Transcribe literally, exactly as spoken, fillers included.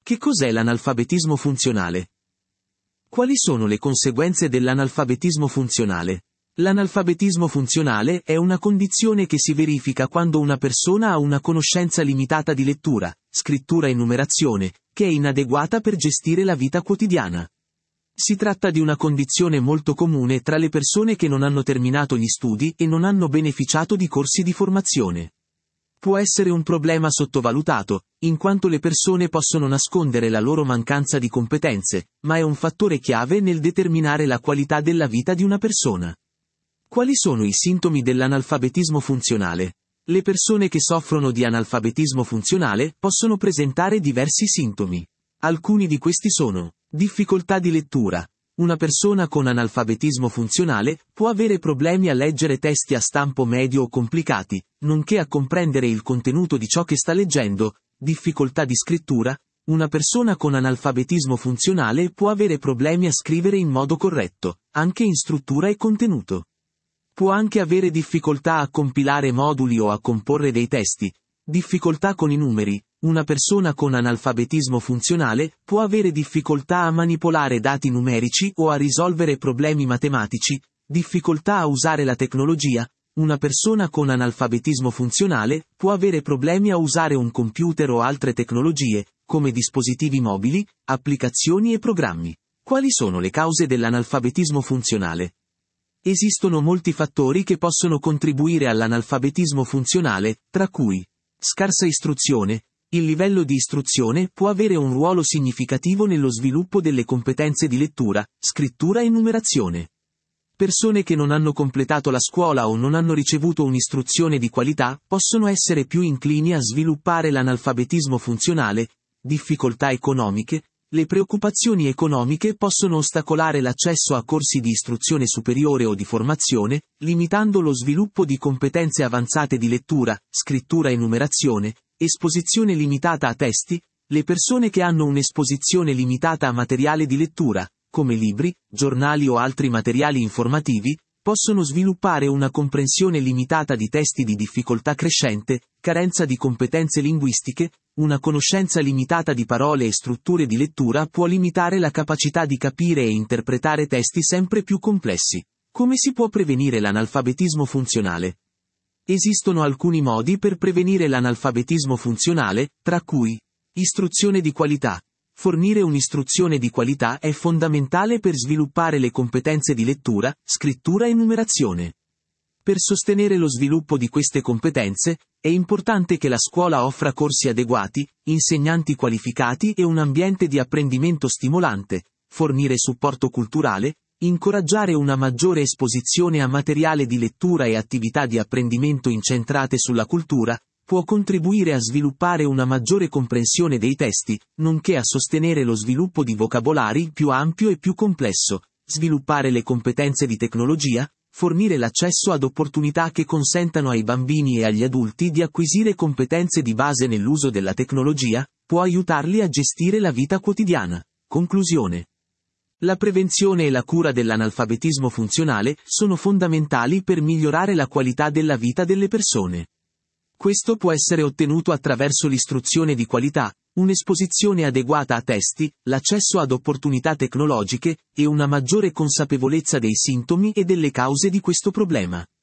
Che cos'è l'analfabetismo funzionale? Quali sono le conseguenze dell'analfabetismo funzionale? L'analfabetismo funzionale è una condizione che si verifica quando una persona ha una conoscenza limitata di lettura, scrittura e numerazione, che è inadeguata per gestire la vita quotidiana. Si tratta di una condizione molto comune tra le persone che non hanno terminato gli studi e non hanno beneficiato di corsi di formazione. Può essere un problema sottovalutato, in quanto le persone possono nascondere la loro mancanza di competenze, ma è un fattore chiave nel determinare la qualità della vita di una persona. Quali sono i sintomi dell'analfabetismo funzionale? Le persone che soffrono di analfabetismo funzionale possono presentare diversi sintomi. Alcuni di questi sono: difficoltà di lettura. Una persona con analfabetismo funzionale può avere problemi a leggere testi a stampo medio o complicati, nonché a comprendere il contenuto di ciò che sta leggendo. Difficoltà di scrittura. Una persona con analfabetismo funzionale può avere problemi a scrivere in modo corretto, anche in struttura e contenuto. Può anche avere difficoltà a compilare moduli o a comporre dei testi. Difficoltà con i numeri. Una persona con analfabetismo funzionale può avere difficoltà a manipolare dati numerici o a risolvere problemi matematici. Difficoltà a usare la tecnologia. Una persona con analfabetismo funzionale può avere problemi a usare un computer o altre tecnologie, come dispositivi mobili, applicazioni e programmi. Quali sono le cause dell'analfabetismo funzionale? Esistono molti fattori che possono contribuire all'analfabetismo funzionale, tra cui scarsa istruzione. Il livello di istruzione può avere un ruolo significativo nello sviluppo delle competenze di lettura, scrittura e numerazione. Persone che non hanno completato la scuola o non hanno ricevuto un'istruzione di qualità possono essere più inclini a sviluppare l'analfabetismo funzionale. Difficoltà economiche. Le preoccupazioni economiche possono ostacolare l'accesso a corsi di istruzione superiore o di formazione, limitando lo sviluppo di competenze avanzate di lettura, scrittura e numerazione. Esposizione limitata a testi. Le persone che hanno un'esposizione limitata a materiale di lettura, come libri, giornali o altri materiali informativi, possono sviluppare una comprensione limitata di testi di difficoltà crescente, carenza di competenze linguistiche. Una conoscenza limitata di parole e strutture di lettura può limitare la capacità di capire e interpretare testi sempre più complessi. Come si può prevenire l'analfabetismo funzionale? Esistono alcuni modi per prevenire l'analfabetismo funzionale, tra cui istruzione di qualità. Fornire un'istruzione di qualità è fondamentale per sviluppare le competenze di lettura, scrittura e numerazione. Per sostenere lo sviluppo di queste competenze, è importante che la scuola offra corsi adeguati, insegnanti qualificati e un ambiente di apprendimento stimolante, fornire supporto culturale, incoraggiare una maggiore esposizione a materiale di lettura e attività di apprendimento incentrate sulla cultura, può contribuire a sviluppare una maggiore comprensione dei testi, nonché a sostenere lo sviluppo di vocabolari più ampio e più complesso, sviluppare le competenze di tecnologia, fornire l'accesso ad opportunità che consentano ai bambini e agli adulti di acquisire competenze di base nell'uso della tecnologia, può aiutarli a gestire la vita quotidiana. Conclusione. La prevenzione e la cura dell'analfabetismo funzionale sono fondamentali per migliorare la qualità della vita delle persone. Questo può essere ottenuto attraverso l'istruzione di qualità, un'esposizione adeguata a testi, l'accesso ad opportunità tecnologiche, e una maggiore consapevolezza dei sintomi e delle cause di questo problema.